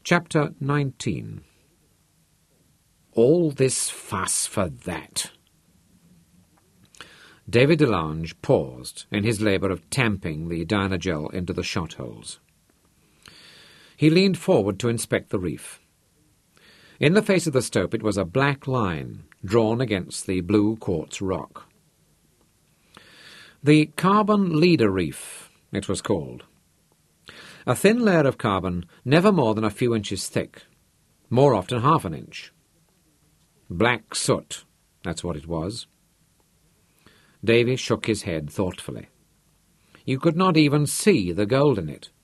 Chapter 19. All this fuss for that. David Delange paused in his labour of tamping the Dynagel into the shot holes. He leaned forward to inspect the reef. In the face of the stope it was a black line drawn against the blue quartz rock. The carbon leader reef, it was called. A thin layer of carbon never more than a few inches thick, more often half an inch. Black soot, that's what it was. Davy shook his head thoughtfully. You could not even see the gold in it.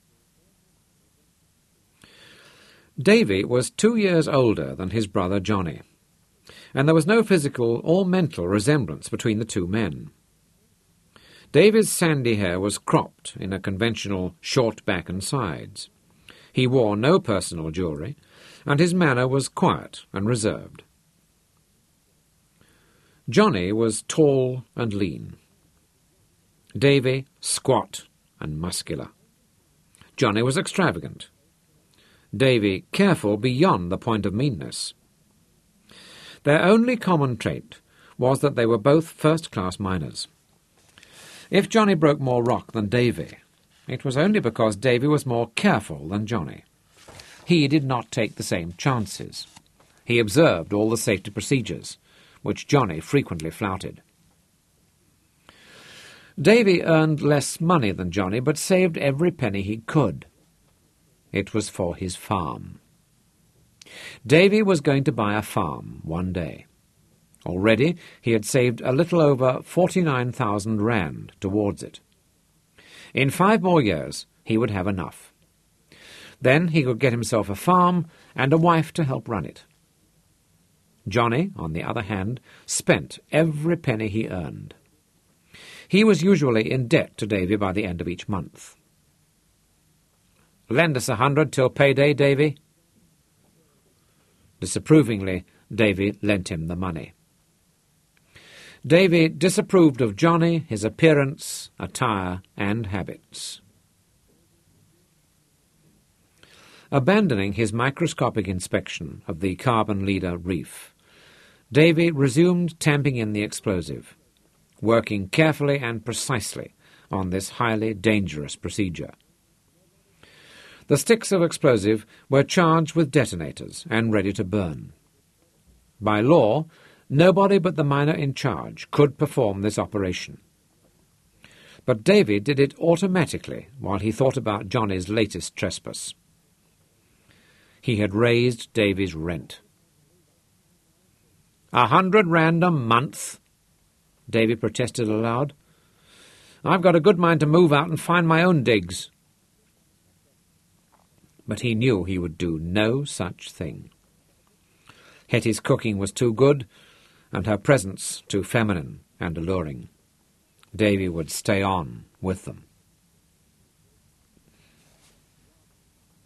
Davy was 2 years older than his brother Johnny, and there was no physical or mental resemblance between the two men. Davy's sandy hair was cropped in a conventional short back and sides. He wore no personal jewellery, and his manner was quiet and reserved. Johnny was tall and lean. Davy squat and muscular. Johnny was extravagant. Davy careful beyond the point of meanness. Their only common trait was that they were both first-class miners. If Johnny broke more rock than Davy, it was only because Davy was more careful than Johnny. He did not take the same chances. He observed all the safety procedures, which Johnny frequently flouted. Davy earned less money than Johnny, but saved every penny he could. It was for his farm. Davy was going to buy a farm one day. Already he had saved a little over 49,000 rand towards it. In 5 more years he would have enough. Then he could get himself a farm and a wife to help run it. Johnny, on the other hand, spent every penny he earned. He was usually in debt to Davy by the end of each month. "Lend us 100 till payday, Davy." Disapprovingly, Davy lent him the money. Davy disapproved of Johnny, his appearance, attire, and habits. Abandoning his microscopic inspection of the carbon leader reef, Davy resumed tamping in the explosive, working carefully and precisely on this highly dangerous procedure. The sticks of explosive were charged with detonators and ready to burn. By law, nobody but the miner in charge could perform this operation. But Davy did it automatically while he thought about Johnny's latest trespass. He had raised Davy's rent. 100 rand a month, Davy protested aloud. I've got a good mind to move out and find my own digs. But he knew he would do no such thing. Hetty's cooking was too good, and her presence too feminine and alluring. Davy would stay on with them.